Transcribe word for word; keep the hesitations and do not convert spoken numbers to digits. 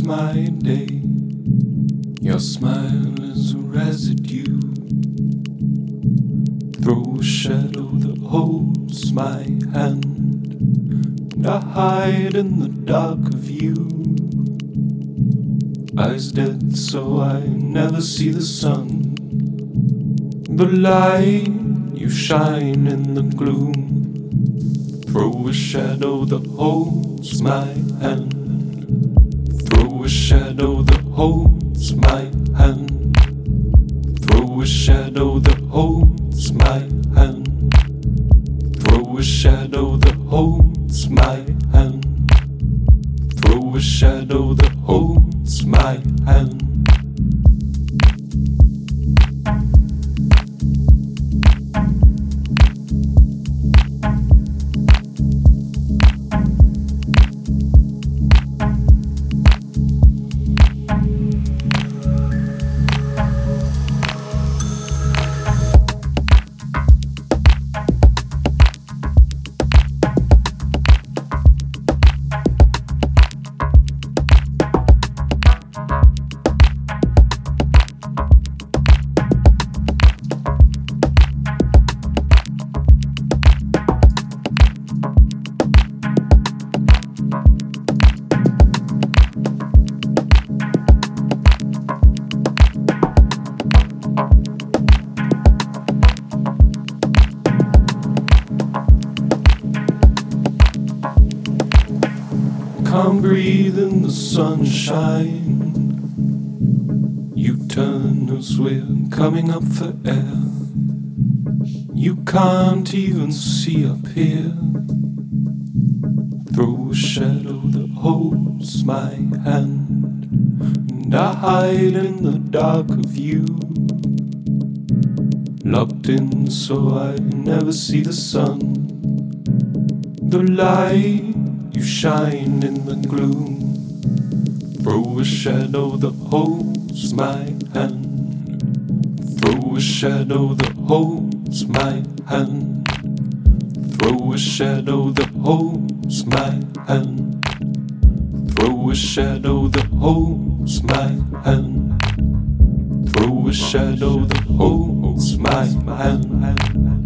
my day. Your smile is a residue. Throw a shadow that holds my hand, and I hide in the dark of you. Eyes dead so I never see the sun. The light, you shine in the gloom. Throw a shadow that holds my hand. Throw a shadow that holds my hand. Throw a shadow that holds my hand. Throw a shadow that holds my hand. Throw a shadow that holds my hand. Can't breathe in the sunshine. You turn as we're coming up for air. You can't even see up here. Throw a shadow that holds my hand, and I hide in the dark of you. Locked in so I never see the sun. The light, you shine in the gloom. Throw a shadow that holds my hand. Throw a shadow that holds my hand. Throw a shadow that holds my hand. Throw a shadow that holds my hand. Throw a shadow that holds my hand.